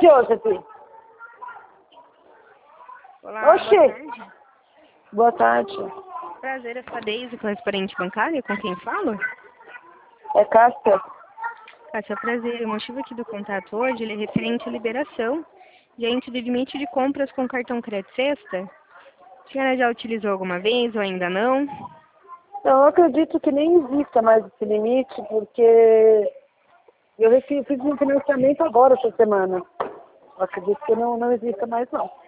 tarde, hoje, filho. Olá, Oxi. boa tarde. Boa tarde. Prazer, eu sou a Deise, correspondente bancária, com quem falo? É Cássia? Cássia, prazer. O motivo aqui do contato hoje ele é referente à liberação de ente de limite de compras com cartão crédito sexta. A senhora já utilizou alguma vez ou ainda não? Eu acredito que nem exista mais esse limite, porque eu fiz um financiamento agora essa semana. Eu acredito que não exista mais, não.